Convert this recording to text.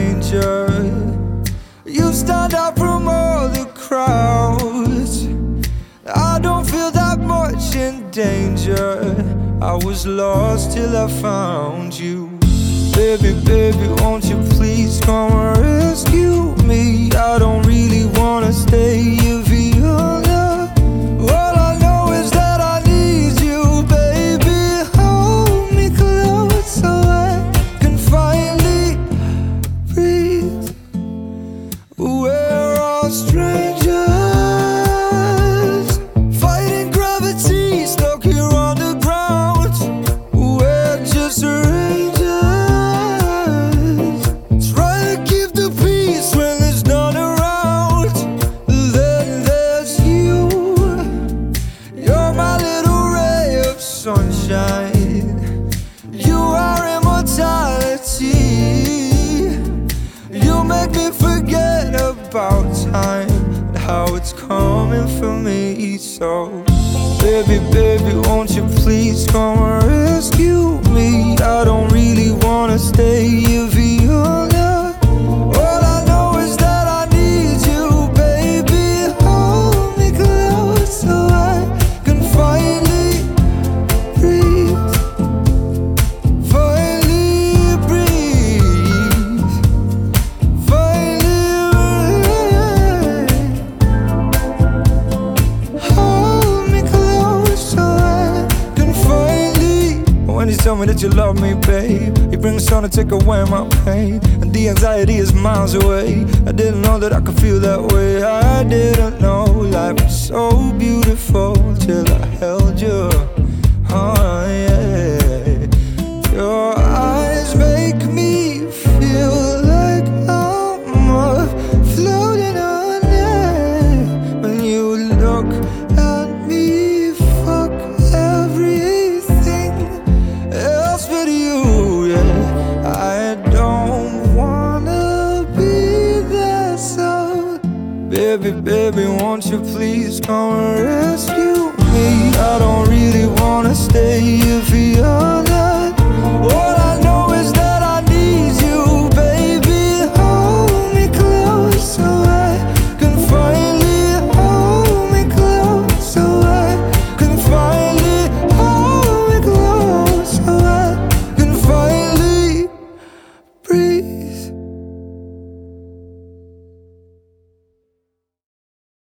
stranger. You stand out from all the crowds. I don't feel that much in danger. I was lost till I found you. Baby, baby, won't you please come and rescue me? I don't really wanna stay here, Viola. All I know is that I need you, baby. Hold me close so I can finally breathe. We're all strangers, fighting gravity, stuck here on the ground. We're just strangers, trying to keep the peace when there's none around. Then there's you. You're my little ray of sunshine. You are immortality. You make me forget about time and how it's coming for me. So baby, baby, won't you please come and rescue me? I don't really wanna stay here, Viola. All I know is that I need you, baby. Hold me close so I can finally breathe. Finally breathe. When you tell me that you love me, babe, you bring the sun to take away my pain, and the anxiety is miles away. I didn't know that I could feel that way. I didn't know life was so beautiful till I held you. Oh yeah. Your eyes make me feel like I'm floating on air. When you look at me, fuck everything else but you, yeah. I don't wanna be there, so baby, baby, won't you please come and rescue me? I don't really wanna stay here, Viola.